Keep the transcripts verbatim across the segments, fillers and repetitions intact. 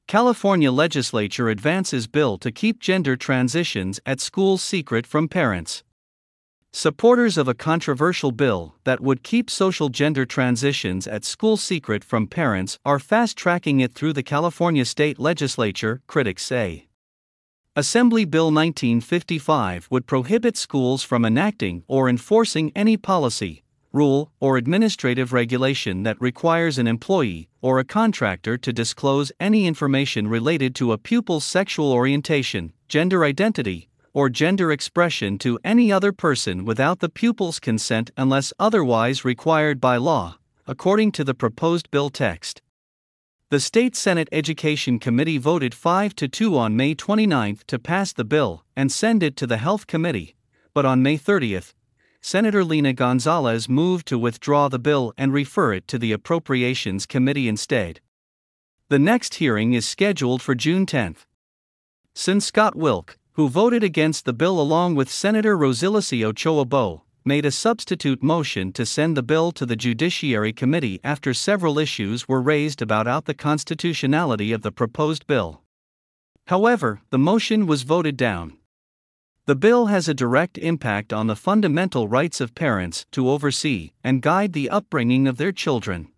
California legislature advances bill to keep gender transitions at schools secret from parents. Supporters of a controversial bill that would keep social gender transitions at school secret from parents are fast-tracking it through the California state legislature, critics say. Assembly Bill nineteen fifty-five would prohibit schools from enacting or enforcing any policy, rule, or administrative regulation that requires an employee or a contractor to disclose any information related to a pupil's sexual orientation, gender identity, or gender expression to any other person without the pupil's consent unless otherwise required by law, according to the proposed bill text. The State Senate Education Committee voted five to two on May twenty-ninth to pass the bill and send it to the Health Committee, but on May thirtieth, Senator Lina Gonzalez moved to withdraw the bill and refer it to the Appropriations Committee instead. The next hearing is scheduled for June tenth. Senator Scott Wilk, who voted against the bill along with Senator Rosilisi Ochoa-Bo, made a substitute motion to send the bill to the Judiciary Committee after several issues were raised about the constitutionality of the proposed bill. However, the motion was voted down. The bill has a direct impact on the fundamental rights of parents to oversee and guide the upbringing of their children.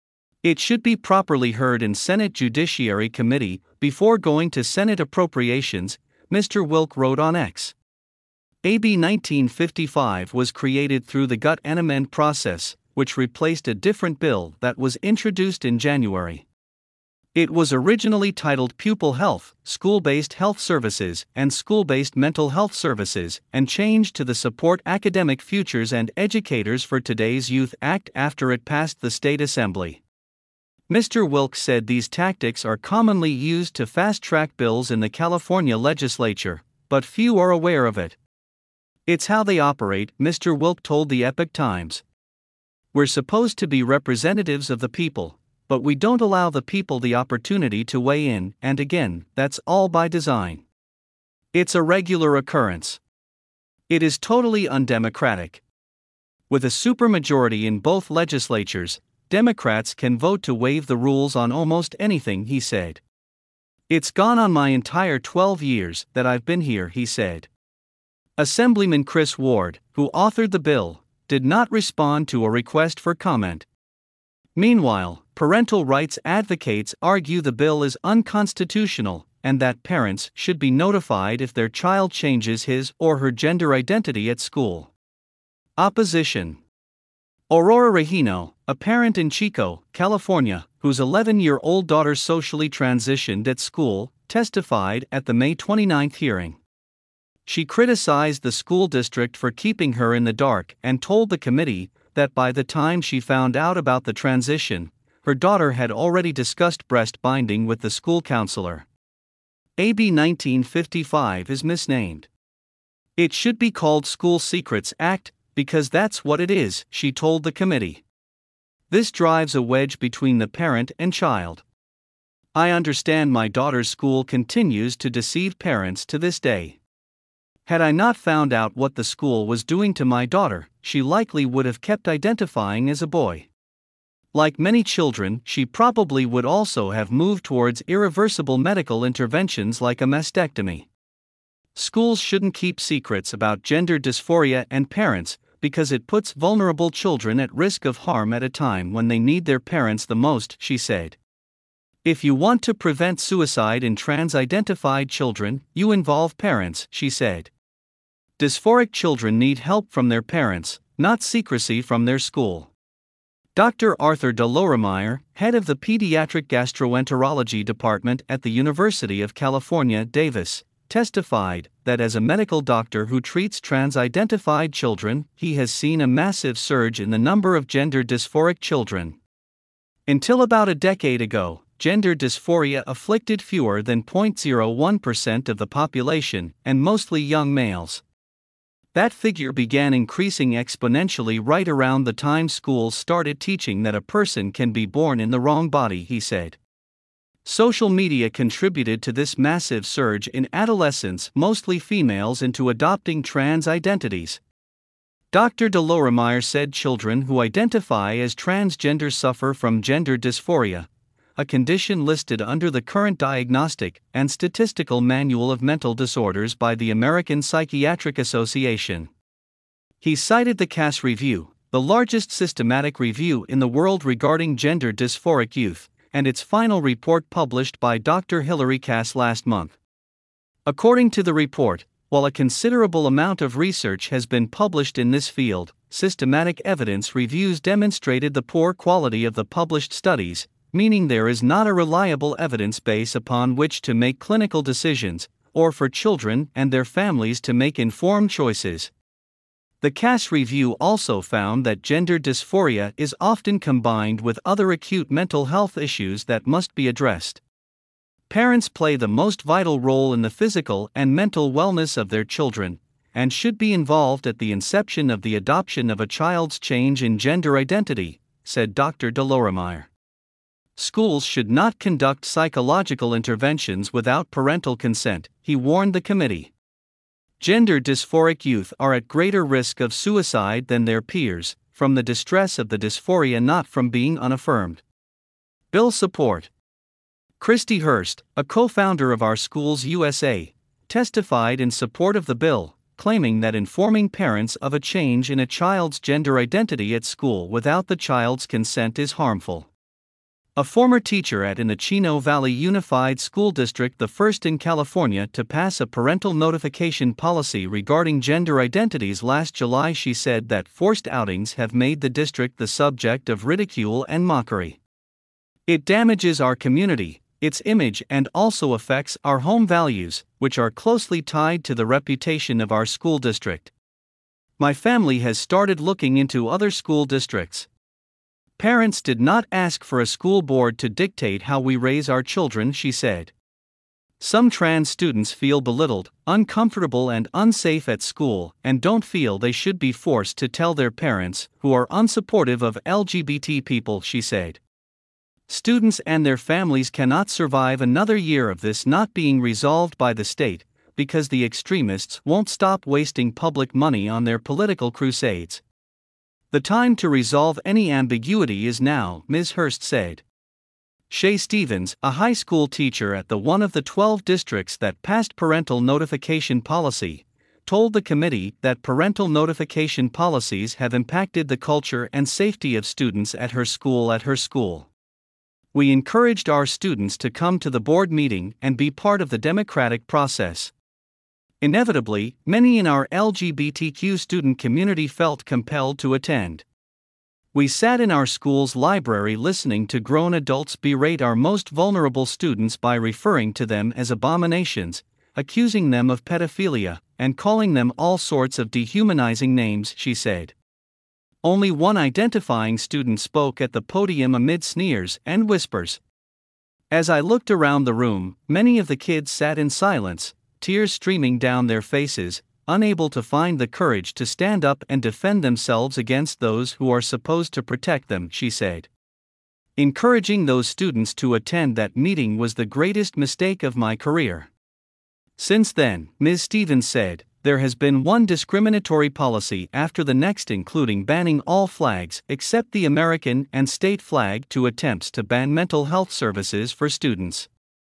It should be properly heard in Senate Judiciary Committee before going to Senate Appropriations, Mister Wilk wrote on X. A B nineteen fifty-five was created through the gut and amend process, which replaced a different bill that was introduced in January. It was originally titled Pupil Health, School-Based Health Services, and School-Based Mental Health Services, and changed to the Support Academic Futures and Educators for Today's Youth Act after it passed the State Assembly. Mister Wilk said these tactics are commonly used to fast-track bills in the California legislature, but few are aware of it. It's how they operate, Mister Wilk told the Epoch Times. We're supposed to be representatives of the people, but we don't allow the people the opportunity to weigh in, and again, that's all by design. It's a regular occurrence. It is totally undemocratic. With a supermajority in both legislatures, Democrats can vote to waive the rules on almost anything, he said. It's gone on my entire twelve years that I've been here, he said. Assemblyman Chris Ward, who authored the bill, did not respond to a request for comment. Meanwhile, parental rights advocates argue the bill is unconstitutional and that parents should be notified if their child changes his or her gender identity at school. Opposition. Aurora Regino, a parent in Chico, California, whose eleven-year-old daughter socially transitioned at school, testified at the May twenty-ninth hearing. She criticized the school district for keeping her in the dark and told the committee that by the time she found out about the transition, her daughter had already discussed breast binding with the school counselor. A B nineteen fifty-five is misnamed. It should be called School Secrets Act, because that's what it is, she told the committee. This drives a wedge between the parent and child. I understand my daughter's school continues to deceive parents to this day. Had I not found out what the school was doing to my daughter, she likely would have kept identifying as a boy. Like many children, she probably would also have moved towards irreversible medical interventions like a mastectomy. Schools shouldn't keep secrets about gender dysphoria and parents, because it puts vulnerable children at risk of harm at a time when they need their parents the most, she said. If you want to prevent suicide in trans-identified children, you involve parents, she said. Dysphoric children need help from their parents, not secrecy from their school. Doctor Arthur DeLoremeyer, head of the Pediatric Gastroenterology Department at the University of California, Davis, testified that as a medical doctor who treats trans-identified children, he has seen a massive surge in the number of gender dysphoric children. Until about a decade ago, gender dysphoria afflicted fewer than zero point zero one percent of the population, and mostly young males. That figure began increasing exponentially right around the time schools started teaching that a person can be born in the wrong body, he said. Social media contributed to this massive surge in adolescents, mostly females, into adopting trans identities. Doctor DeLoremeyer said children who identify as transgender suffer from gender dysphoria, a condition listed under the current Diagnostic and Statistical Manual of Mental Disorders by the American Psychiatric Association. He cited the Cass Review, the largest systematic review in the world regarding gender dysphoric youth, and its final report published by Doctor Hilary Cass last month. According to the report, while a considerable amount of research has been published in this field, systematic evidence reviews demonstrated the poor quality of the published studies, meaning there is not a reliable evidence base upon which to make clinical decisions, or for children and their families to make informed choices. The Cass Review also found that gender dysphoria is often combined with other acute mental health issues that must be addressed. Parents play the most vital role in the physical and mental wellness of their children, and should be involved at the inception of the adoption of a child's change in gender identity, said Doctor DeLormeyer. Schools should not conduct psychological interventions without parental consent, he warned the committee. Gender dysphoric youth are at greater risk of suicide than their peers, from the distress of the dysphoria, not from being unaffirmed. Bill support. Christy Hurst, a co-founder of Our Schools U S A, testified in support of the bill, claiming that informing parents of a change in a child's gender identity at school without the child's consent is harmful. A former teacher at an Chino Valley Unified School District, the first in California to pass a parental notification policy regarding gender identities last July, she said that forced outings have made the district the subject of ridicule and mockery. It damages our community, its image, and also affects our home values, which are closely tied to the reputation of our school district. My family has started looking into other school districts. Parents did not ask for a school board to dictate how we raise our children, she said. Some trans students feel belittled, uncomfortable, and unsafe at school and don't feel they should be forced to tell their parents, who are unsupportive of L G B T people, she said. Students and their families cannot survive another year of this not being resolved by the state, because the extremists won't stop wasting public money on their political crusades. The time to resolve any ambiguity is now, Miz Hurst said. Shay Stevens, a high school teacher at the one of the twelve districts that passed parental notification policy, told the committee that parental notification policies have impacted the culture and safety of students at her school at her school. We encouraged our students to come to the board meeting and be part of the democratic process. Inevitably, many in our L G B T Q student community felt compelled to attend. We sat in our school's library listening to grown adults berate our most vulnerable students by referring to them as abominations, accusing them of pedophilia, and calling them all sorts of dehumanizing names, she said. Only one identifying student spoke at the podium amid sneers and whispers. As I looked around the room, many of the kids sat in silence, tears streaming down their faces, unable to find the courage to stand up and defend themselves against those who are supposed to protect them, she said. Encouraging those students to attend that meeting was the greatest mistake of my career. Since then, Miz Stevens said, there has been one discriminatory policy after the next, including banning all flags except the American and state flag, to attempts to ban mental health services for students.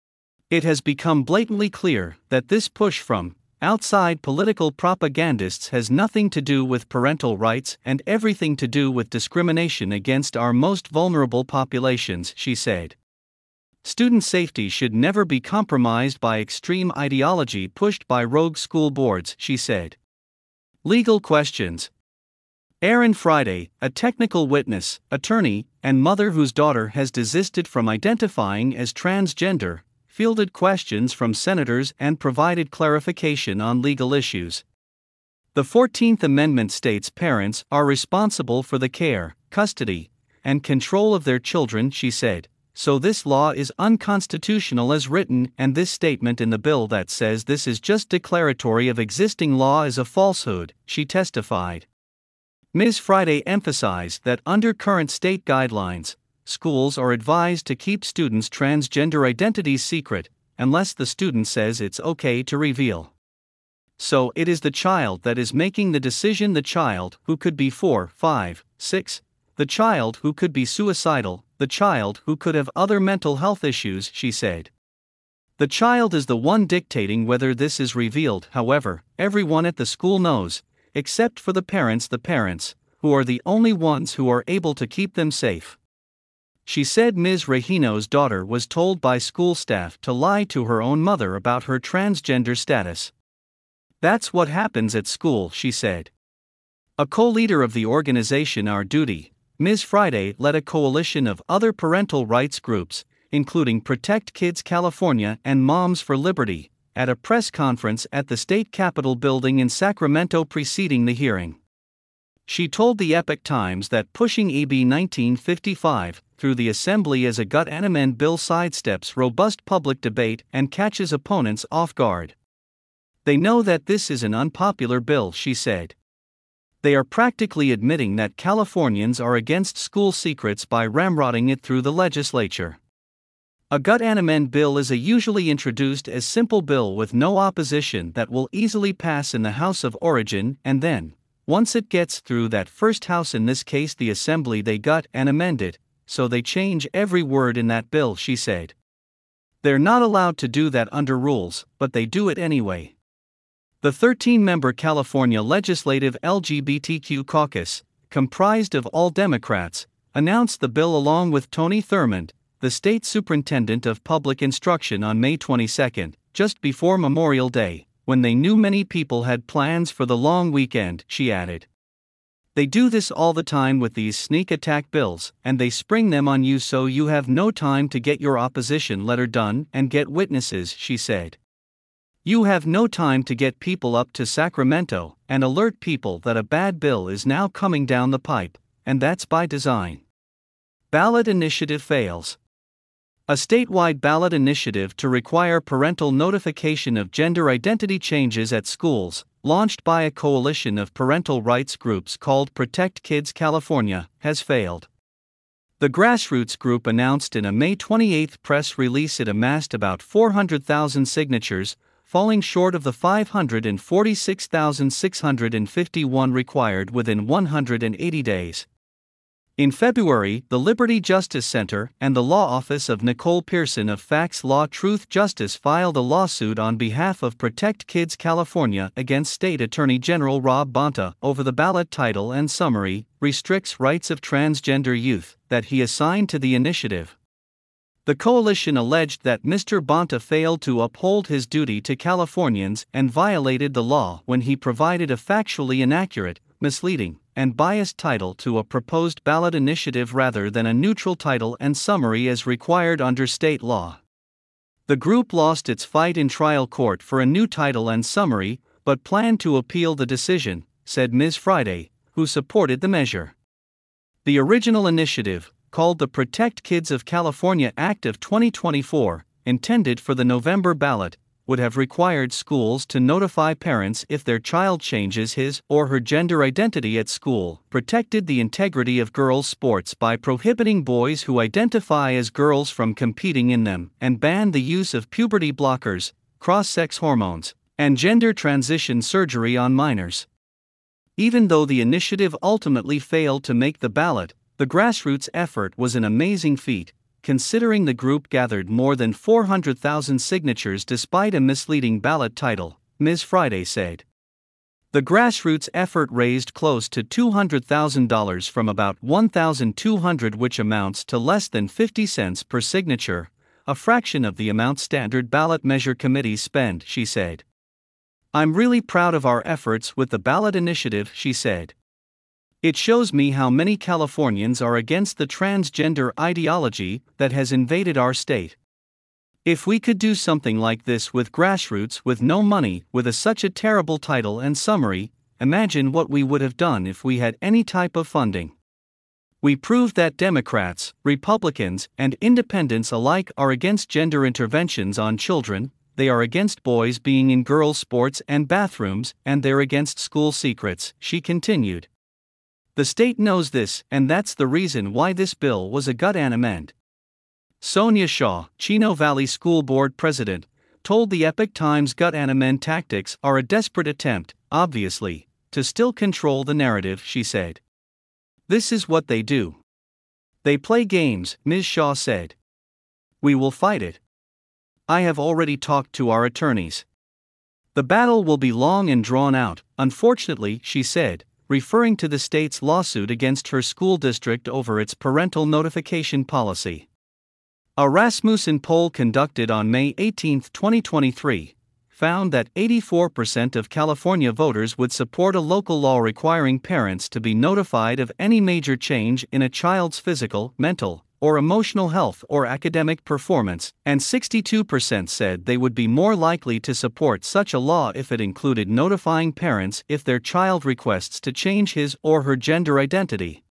It has become blatantly clear that this push from outside political propagandists has nothing to do with parental rights and everything to do with discrimination against our most vulnerable populations, she said. Student safety should never be compromised by extreme ideology pushed by rogue school boards, she said. Legal questions. Erin Friday, a technical witness, attorney, and mother whose daughter has desisted from identifying as transgender, fielded questions from senators and provided clarification on legal issues. The fourteenth Amendment states parents are responsible for the care, custody, and control of their children, she said. So this law is unconstitutional as written, and this statement in the bill that says this is just declaratory of existing law is a falsehood, she testified. Miz Friday emphasized that under current state guidelines, schools are advised to keep students' transgender identities secret, unless the student says it's okay to reveal. So it is the child that is making the decision, the child, who could be four, five, six, the child who could be suicidal, the child who could have other mental health issues, she said. The child is the one dictating whether this is revealed. However, everyone at the school knows, except for the parents, the parents, who are the only ones who are able to keep them safe. She said Miz Regino's daughter was told by school staff to lie to her own mother about her transgender status. That's what happens at school, she said. A co-leader of the organization Our Duty, Miz Friday led a coalition of other parental rights groups, including Protect Kids California and Moms for Liberty, at a press conference at the state capitol building in Sacramento preceding the hearing. She told the Epoch Times that pushing A B nineteen fifty-five through the Assembly as a gut and amend bill sidesteps robust public debate and catches opponents off guard. They know that this is an unpopular bill, she said. They are practically admitting that Californians are against school secrets by ramrodding it through the legislature. A gut and amend bill is a usually introduced as simple bill with no opposition that will easily pass in the House of Origin, and then, once it gets through that first house, in this case the Assembly, they gut and amend it, so they change every word in that bill, she said. They're not allowed to do that under rules, but they do it anyway. The thirteen-member California Legislative L G B T Q Caucus, comprised of all Democrats, announced the bill along with Tony Thurmond, the state superintendent of public instruction, on May twenty-second, just before Memorial Day, when they knew many people had plans for the long weekend, she added. They do this all the time with these sneak attack bills, and they spring them on you so you have no time to get your opposition letter done and get witnesses, she said. You have no time to get people up to Sacramento and alert people that a bad bill is now coming down the pipe, and that's by design. Ballot initiative fails. A statewide ballot initiative to require parental notification of gender identity changes at schools, launched by a coalition of parental rights groups called Protect Kids California, has failed. The grassroots group announced in a May twenty-eighth press release it amassed about four hundred thousand signatures, falling short of the five hundred forty-six thousand six hundred fifty-one required within one hundred eighty days. In February, the Liberty Justice Center and the law office of Nicole Pearson of Facts Law Truth Justice filed a lawsuit on behalf of Protect Kids California against State Attorney General Rob Bonta over the ballot title and summary, Restricts Rights of Transgender Youth, that he assigned to the initiative. The coalition alleged that Mister Bonta failed to uphold his duty to Californians and violated the law when he provided a factually inaccurate, misleading, and biased title to a proposed ballot initiative rather than a neutral title and summary as required under state law. The group lost its fight in trial court for a new title and summary, but planned to appeal the decision, said Miz Friday, who supported the measure. The original initiative, called the Protect Kids of California Act of twenty twenty-four, intended for the November ballot, would have required schools to notify parents if their child changes his or her gender identity at school, protected the integrity of girls' sports by prohibiting boys who identify as girls from competing in them, and banned the use of puberty blockers, cross-sex hormones, and gender transition surgery on minors. Even though the initiative ultimately failed to make the ballot, the grassroots effort was an amazing feat, considering the group gathered more than four hundred thousand signatures despite a misleading ballot title, Miz Friday said. The grassroots effort raised close to two hundred thousand dollars from about one thousand two hundred dollars, which amounts to less than fifty cents per signature, a fraction of the amount standard ballot measure committees spend, she said. I'm really proud of our efforts with the ballot initiative, she said. It shows me how many Californians are against the transgender ideology that has invaded our state. If we could do something like this with grassroots with no money, with a, such a terrible title and summary, imagine what we would have done if we had any type of funding. We proved that Democrats, Republicans, and independents alike are against gender interventions on children, they are against boys being in girls' sports and bathrooms, and they're against school secrets, she continued. The state knows this, and that's the reason why this bill was a gut and amend. Sonia Shaw, Chino Valley School Board president, told the Epoch Times gut and amend tactics are a desperate attempt, obviously, to still control the narrative, she said. This is what they do. They play games, Miz Shaw said. We will fight it. I have already talked to our attorneys. The battle will be long and drawn out, unfortunately, she said, referring to the state's lawsuit against her school district over its parental notification policy. A Rasmussen poll conducted on May eighteenth, twenty twenty-three, found that eighty-four percent of California voters would support a local law requiring parents to be notified of any major change in a child's physical, mental, or emotional health or academic performance, and sixty-two percent said they would be more likely to support such a law if it included notifying parents if their child requests to change his or her gender identity.